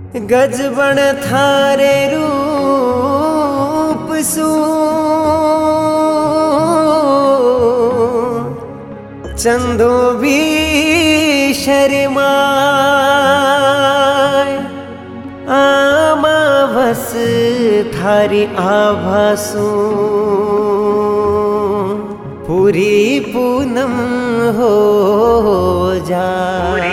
गजबण थारे रूप सू चंदो भी शर्माए आमा बस थारी आभासू पूरी पूनम हो जाए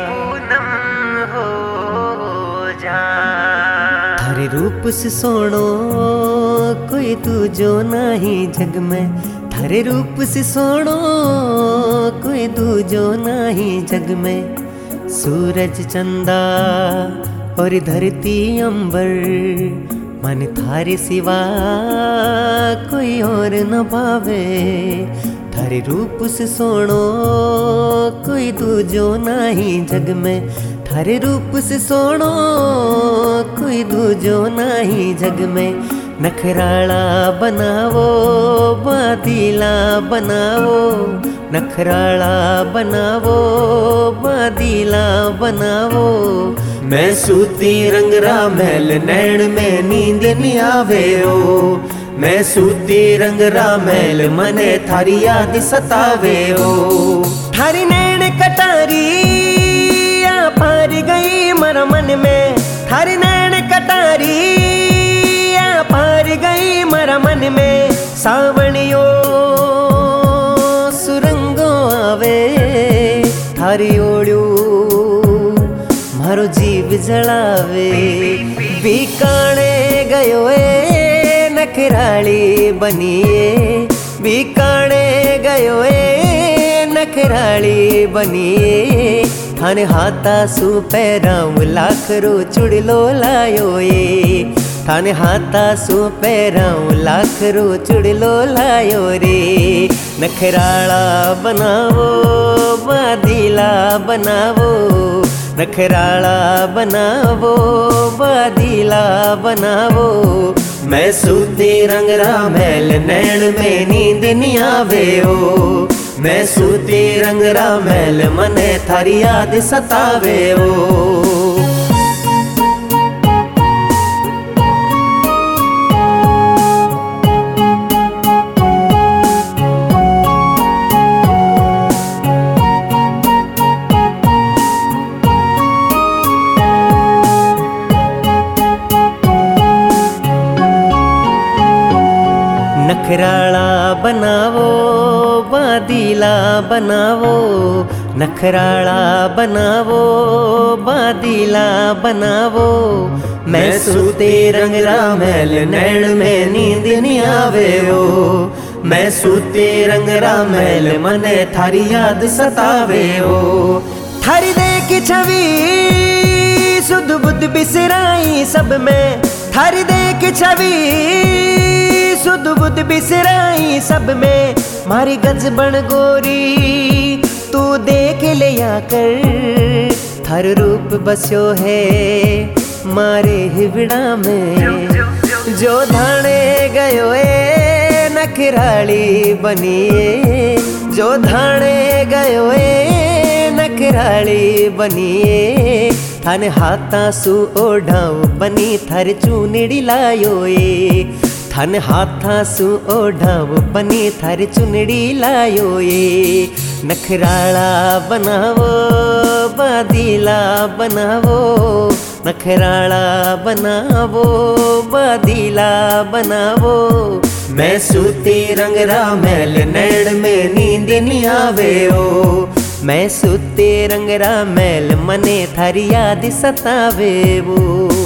थारे रूप से सोनो कोई दूजो नहीं जग में। थारे रूप से सोनो कोई दूजो नहीं जग में। सूरज चंदा और धरती अंबर मन थारे सिवा कोई और न पावे। थारे रूप से सोनो कोई दूजो नहीं जग में। थारे रूप से सोनो कोई दूजो नहीं जग में। नखराला बनावो बादीला बनावो, नखराला बनावो बादीला बनावो। मैं सूती रंगरा महल नैन में नींद नहीं आवे ओ। मैं सूती रंगरा महल मने थारी याद सतावे ओ। थारी नैन कटारी पार गई मर मन में। थारी नैन कटारी पार गई मर मन में। सावणियो सुरंगो आवे थारी ओड़ू मारो जीव जलावे। बीकाणे गयो ए नखराली बनिए। बीकाणे गयो ए नखराली बनिए। थाने हाथा सू पैराऊं लाखरो चुड़लो लायो ये। थाने हाथा सू पैराऊं लाखरो चुड़लो लायो रे। नखराला बनावो बादीला बनावो, नखराला बनावो बादीला बनावो। मैं सूती रंगरा महल नैन में नींद नहीं आवे ओ। मैं सूती रंगरा महल मने थारी याद सतावे ओ। नखराला बनावो बादीला बनावो, नखराला बनावो बादीला बनावो। मैं सूते रंगरा महल नैन में नींद नहीं आवे ओ। मैं सूते रंगरा महल मने थारी याद सतावे ओ। थारी देख छवि सुध बुद्ध बिसराई सब में। थारी देख छवि सुध बुद्ध बिसराई सब में। मारी गजबण गोरी तू देख ले आकर। थार रूप बस्यो है मारे हिवड़ा में। जो धाने गयो ए नखराली बनिए। जो धाने गयो ए नखराली बनिए। थाने हाथा सू ओढ़ाऊ बनी थार चूनिड़ी लायो ए। थाने हाथा सू ओढ़ाऊ बनी थार चुनड़ी लायो ये। नखराला बनावो बादीला बनावो, नखराला बनावो बादीला बनावो। मैं सूती रंगरा महल नैन में नींद नहीं आवे ओ। मैं सूती रंगरा महल मने थारी याद सतावे वो।